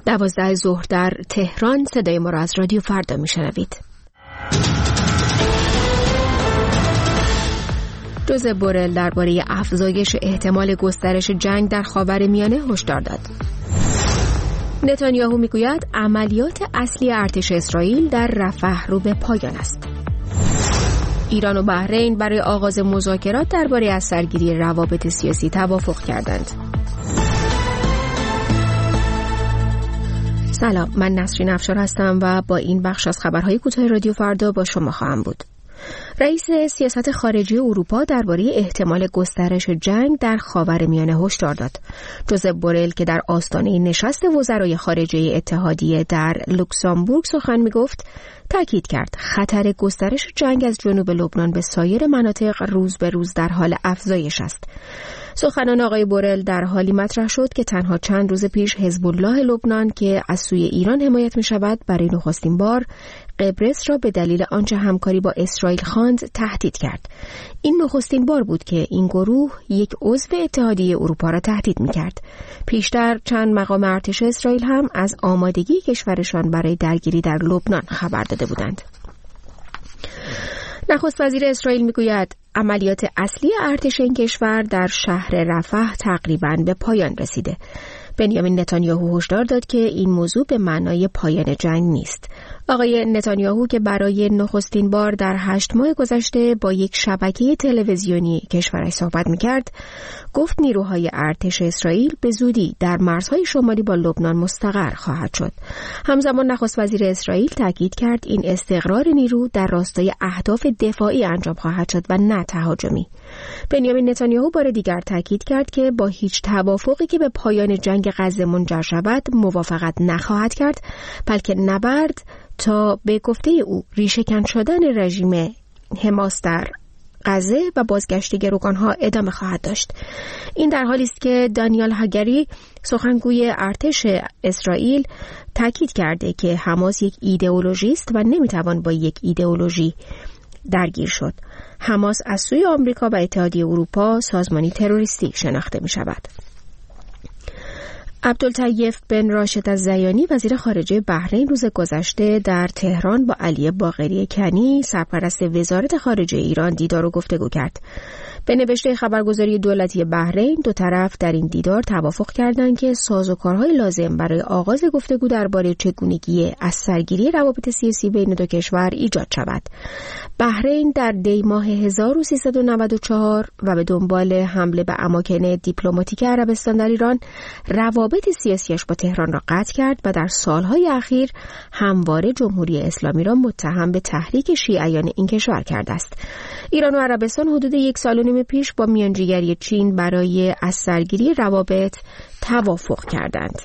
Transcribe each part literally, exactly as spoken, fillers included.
دوازده ظهر در تهران. صدای ما را از رادیو فردا میشنوید. جوزپ بورل درباره افزایش احتمال گسترش جنگ در خاورمیانه هشدار داد. نتانیاهو میگوید عملیات اصلی ارتش اسرائیل در رفح رو به پایان است. ایران و بحرین برای آغاز مذاکرات درباره از سرگیری روابط سیاسی توافق کردند. سلام، من نسرین افشار هستم و با این بخش از خبرهای کوتاه رادیو فردا با شما خواهم بود. رئیس سیاست خارجی اروپا درباره احتمال گسترش جنگ در خاورمیانه هشدار داد. جوزپ بورل که در آستانه نشست وزرای خارجه اتحادیه در لوکزامبورگ سخن می‌گفت، تاکید کرد خطر گسترش جنگ از جنوب لبنان به سایر مناطق روز به روز در حال افزایش است. سخنان آقای بورل در حالی مطرح شد که تنها چند روز پیش حزب الله لبنان که از سوی ایران حمایت می شود برای نخستین بار قبرس را به دلیل آنچه همکاری با اسرائیل خواند تهدید کرد. این نخستین بار بود که این گروه یک عضو اتحادیه اروپا را تهدید می کرد. پیشتر چند مقام ارتش اسرائیل هم از آمادگی کشورشان برای درگیری در لبنان خبر داده بودند. نخست وزیر اسرائیل میگوید عملیات اصلی ارتش این کشور در شهر رفح تقریباً به پایان رسیده. بنیامین نتانیاهو هشدار داد که این موضوع به معنای پایان جنگ نیست. آقای نتانیاهو که برای نخستین بار در هشت ماه گذشته با یک شبکه تلویزیونی کشورش صحبت می‌کرد، گفت نیروهای ارتش اسرائیل به زودی در مرزهای شمالی با لبنان مستقر خواهد شد. همزمان نخست وزیر اسرائیل تاکید کرد این استقرار نیرو در راستای اهداف دفاعی انجام خواهد شد و نه تهاجمی. بنیامین نتانیاهو بار دیگر تاکید کرد که با هیچ توافقی که به پایان جنگ غزه منجر شود موافقت نخواهد کرد، بلکه نبرد تا به گفته او ریشه‌کن شدن رژیم حماس در غزه و بازگشت گروگانها ادامه خواهد داشت. این در حالی است که دانیال هاگری سخنگوی ارتش اسرائیل تاکید کرده که حماس یک ایدئولوژی است و نمیتوان با یک ایدئولوژی درگیر شد. حماس از سوی آمریکا و اتحادیه اروپا سازمانی تروریستی شناخته می شود. عبدالطیب بن راشد الزیانی وزیر خارجه بحرین روز گذشته در تهران با علی باقری کنی سرپرست وزارت خارجه ایران دیدار و گفتگو کرد. به نوشته خبرگزاری دولتی بحرین دو طرف در این دیدار توافق کردند که سازوکارهای لازم برای آغاز گفتگو درباره چگونگی از سرگیری روابط سیاسی بین دو کشور ایجاد شود. بحرین در دی ماه هزار و سیصد و نود و چهار و به دنبال حمله به اماکن دیپلماتیک عربستان در ایران روابط سیاسیش با تهران را قطع کرد و در سالهای اخیر همواره جمهوری اسلامی را متهم به تحریک شیعیان این کشور کرده است. ایران و عربستان حدود یک سال و نیم پیش با میانجیگری چین برای از سرگیری روابط توافق کردند.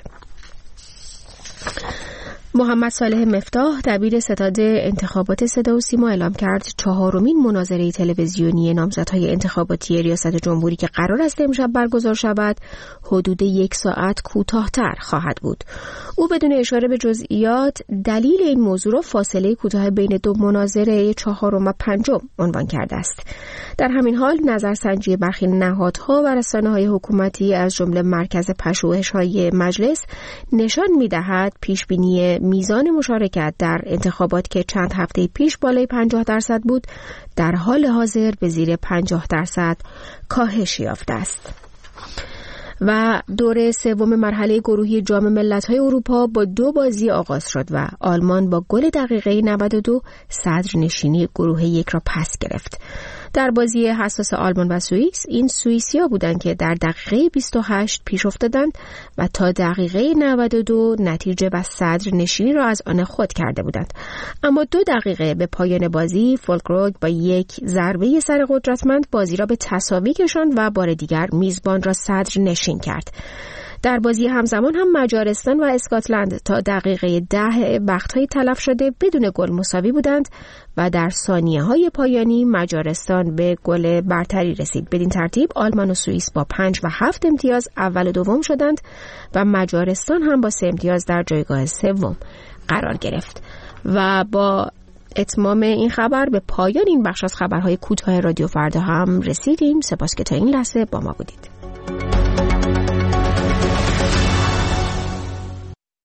محمد صالح مفتاح دبیر ستاد انتخابات صدا و سیما اعلام کرد چهارمین مناظره تلویزیونی نامزدهای انتخاباتی ریاست جمهوری که قرار است امشب برگزار شود حدود یک ساعت کوتاه‌تر خواهد بود. او بدون اشاره به جزئیات دلیل این موضوع را فاصله کوتاه بین دو مناظره چهارم و پنجم عنوان کرده است. در همین حال نظرسنجی برخی نهادها و رسانه‌های حکومتی از جمله مرکز پژوهش‌های مجلس نشان می‌دهد پیشبینی میزان مشارکت در انتخابات که چند هفته پیش بالای پنجاه درصد بود در حال حاضر به زیر پنجاه درصد کاهش یافته است. و دوره سوم مرحله گروهی جام ملت‌های اروپا با دو بازی آغاز شد و آلمان با گل دقیقه نود و دو صدرنشینی گروه یک را پس گرفت. در بازی حساس آلمان و سوئیس این سوئیسیا بودند که در دقیقه بیست و هشت پیش افتادند و تا دقیقه نود و دو نتیجه و صدرنشینی را از آن خود کرده بودند. اما دو دقیقه به پایان بازی فولکروگ با یک ضربه سر قدرتمند بازی را به تساوی کشاند و بار دیگر میزبان را صدرنشین کرد. در بازی همزمان هم مجارستان و اسکاتلند تا دقیقه ده وقت‌های تلف شده بدون گل مساوی بودند و در ثانیه‌های پایانی مجارستان به گل برتری رسید. بدین ترتیب آلمان و سوئیس با پنج و هفت امتیاز اول و دوم شدند و مجارستان هم با سه امتیاز در جایگاه سوم قرار گرفت. و با اتمام این خبر به پایان این بخش از خبرهای کوتاه رادیو فردا هم رسیدیم. سپاس که تا این لحظه با ما بودید.